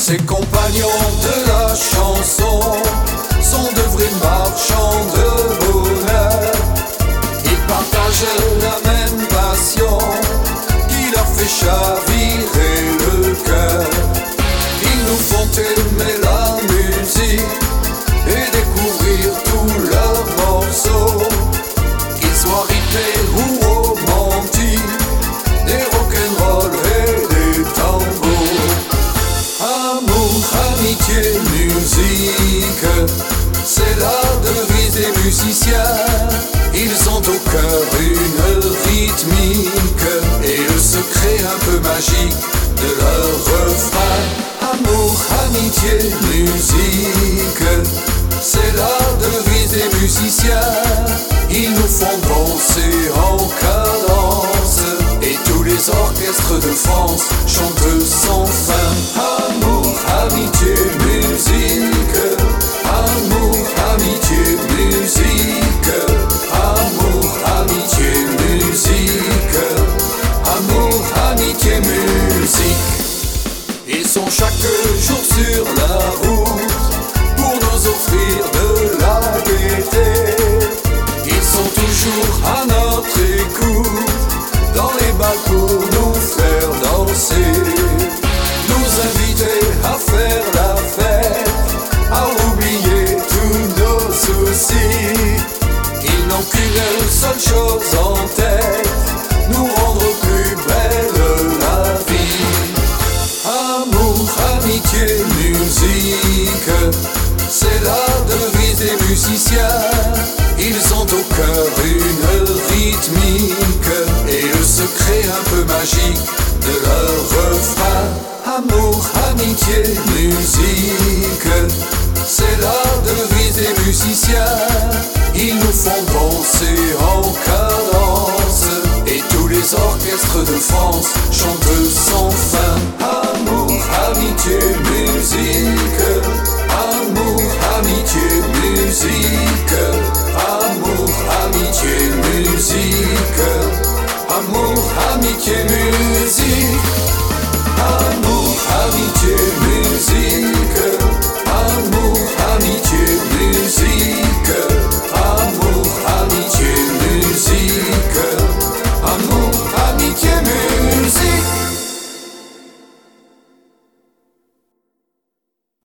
Ces compagnons de la chanson sont de vrais marchands de bonheur. Ils partagent la même passion qui leur fait chavirer le cœur. Ils nous font aimer la musique et découvrir tous leurs morceaux, qu'ils soient rythmés ou romantiques, des rock'n'roll et des tangos. Amour, amitié, musique, c'est la devise des musiciens. Ils ont au cœur une rythmique et le secret un peu magique de leur refrain. Amour, amitié, musique, c'est la devise des musiciens. Ils nous font danser en cadence et tous les orchestres de France chantent sans fin. Amour, amitié, musique, amour, amitié, musique, amour, amitié, musique, amour, amitié, musique. Ils sont chaque jour sur la route pour nous offrir de la gaieté. Ils sont toujours à notre écoute dans les bals pour nous faire danser, nous inviter à faire la fête, à oublier tous nos soucis. Ils n'ont qu'une seule chose en tête, nous rendre plus belle la vie. Amour, amitié, musique, c'est la devise des musiciens. Ils ont au cœur une rythmique et le secret un peu magique de leur refrain. Amour, amitié, musique.